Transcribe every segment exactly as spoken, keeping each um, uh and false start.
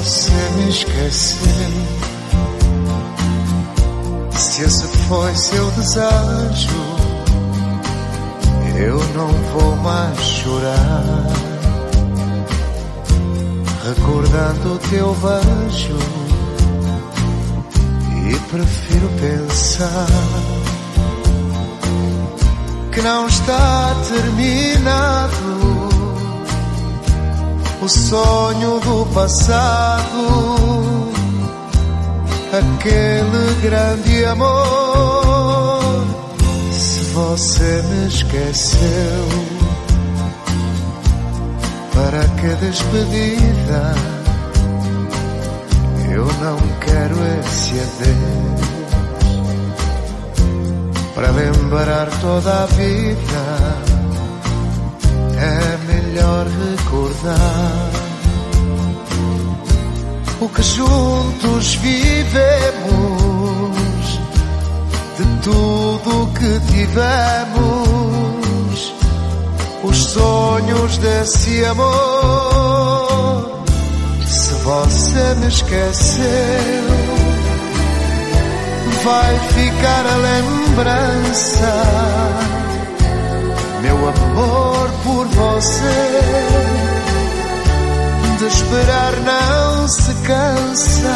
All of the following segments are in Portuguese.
você me esqueceu, se esse foi seu desejo, eu não vou mais chorar, recordando o teu beijo, e prefiro pensar que não está terminado o sonho do passado, aquele grande amor. Se você me esqueceu, para que despedida? Eu não quero esse adeus, para lembrar toda a vida. É melhor recordar o que juntos vivemos, de tudo que tivemos, os sonhos desse amor. Se você me esqueceu, vai ficar a lembrança, meu amor por você. De esperar não se cansa,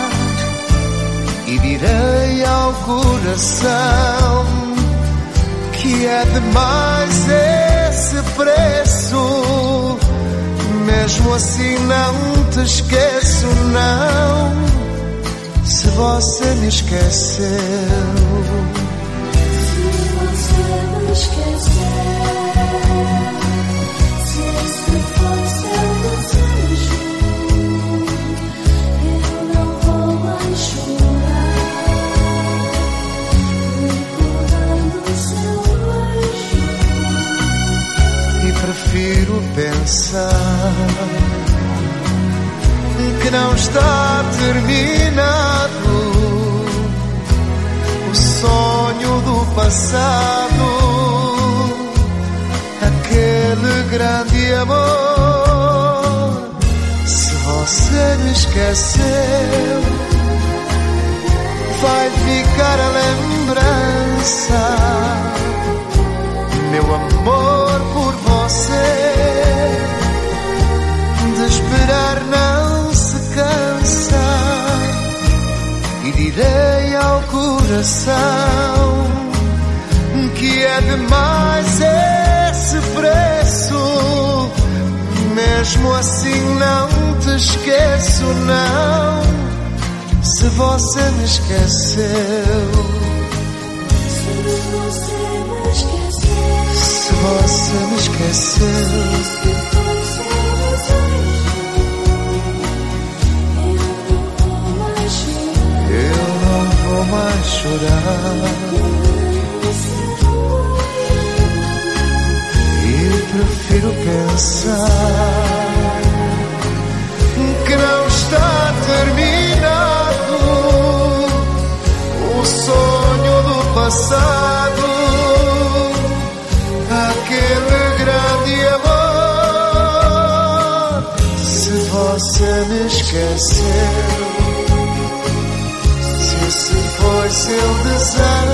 e direi ao coração que é demais esse preço. Mesmo assim não te esqueço, não, se você me esqueceu. Se você me esqueceu, se esse foi seu desejo, eu não vou mais chorar, recordando o seu beijo, e prefiro pensar que não está terminado o sonho do passado, aquele grande amor. Se você me esqueceu, vai ficar a lembrança, meu amor por você. De esperar não se cansa, e direi ao coração que é demais esse preço. Mesmo assim não te esqueço, não, se você me esqueceu. se você me esqueceu, Se você me esqueceu, se foi seu desejo, eu não vou mais chorar, e prefiro pensar que não está terminado o sonho do passado, aquele grande amor. Se você me esqueceu, se esse foi seu desejo,